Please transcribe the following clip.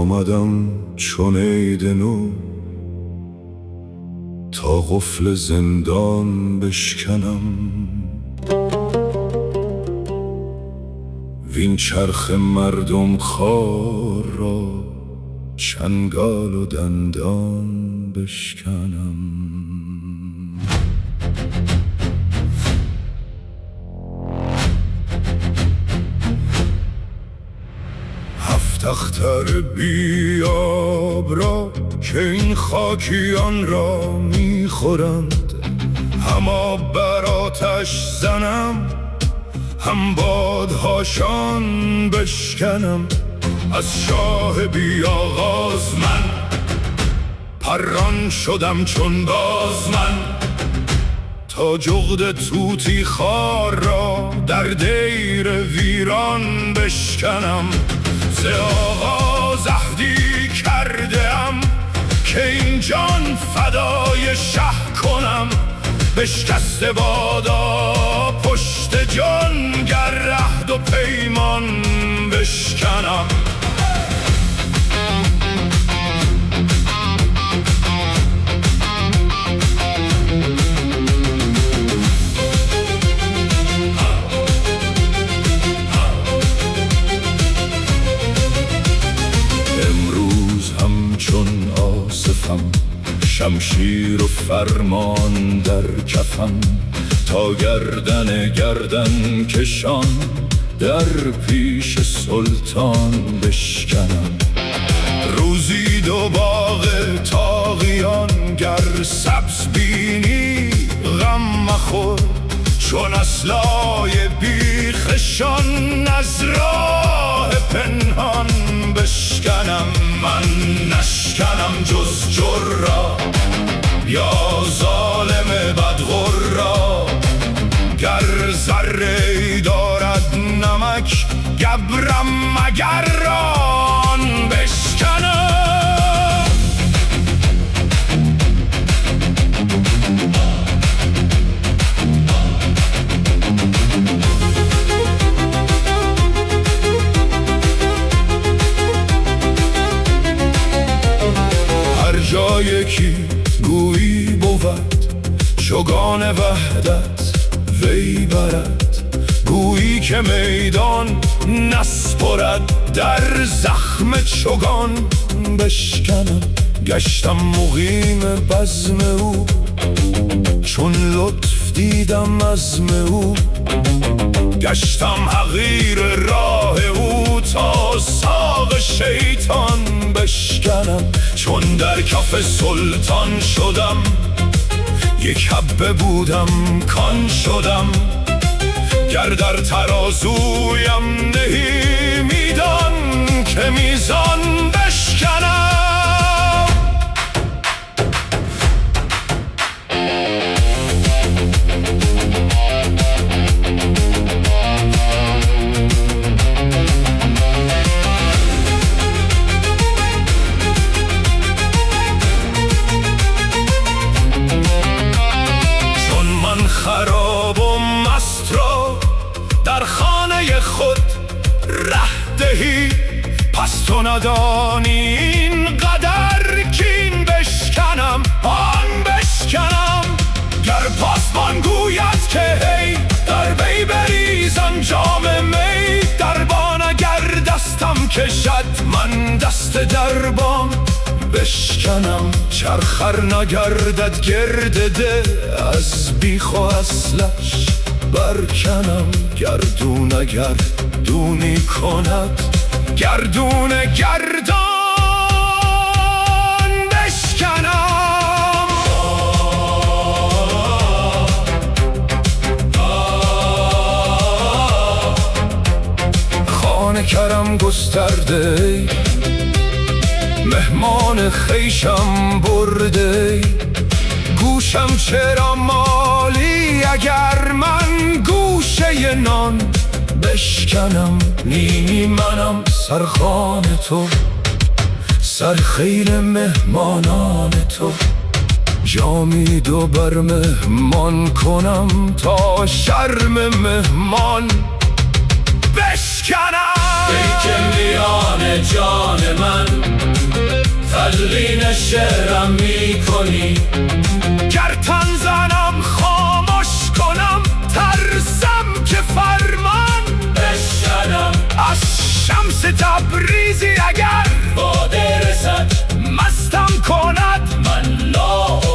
آمدم چون عید نو تا قفل زندان بشکنم. وین چرخ مردم خوار را چنگال و دندان بشکنم. هفت اختر بیاب را که این خاکیان را میخورند، هم آب بر آتش زنم هم بادهاشان بشکنم. از شاه بی آغاز من پران شدم چون باز من، تا جغد طوطی خوار را در دیر ویران بشکنم. ز آغاز عهدی کرده‌ام که این جان فدای شه کنم. بشکسته بادا پشت جان گر عهد و پیمان بشکنم. همچون آصفم شمشیر و فرمان در کفم، تا گردن کشان در پیش سلطان بشکنم. روزی دو باغ طاغیان گر سبز بینی غم مخور، چون اصلای بیخشان از راه پنهان بشکنم. من نشکنم جز جر را یا ظالم بدغر را، گر ذره دارد نمک گبرم مگر ران بشکنم. جا یکی گویی بود چوگان وحدت وی برد، گویی که میدان نسپرد در زخم چوگان بشکنم. گشتم مقیم بزم او چون لطف دیدم عزم او، گشتم حقیر راه او تا ساق شیطان بشکنم. چون در کف سلطان شدم یک حبه بودم کان شدم، گر در ترازویم نهی میدان که میزان بشکنم. خراب و مست را در خانه خود ره دهی، پس تو ندانی این قدر کین بشکنم آن بشکنم. گر پاسبان گوید که هی در وی بریزم جام می، دربان اگر دستم کشد من دست دربان بشکنم. چرخر نگردد گرد ده از بیخ و اصلش برکنم. گردون اگر دونی کند گردون گردان بشکنم. خانه کرم گسترده مهمان خیشم برده، گوشم چرا مالی اگر من گوشه نان بشکنم. نی منم سرخان تو سرخیل مهمانان تو، جامی دو بر مهمان کنم تا شرم مهمان بشکنم. ای که میان جان من تلقین شعرم میکنی. گر تن زنم خاموش کنم ترسم که فرمان بشنم از شمس تبریزی اگر باده رسد مستم کند من لا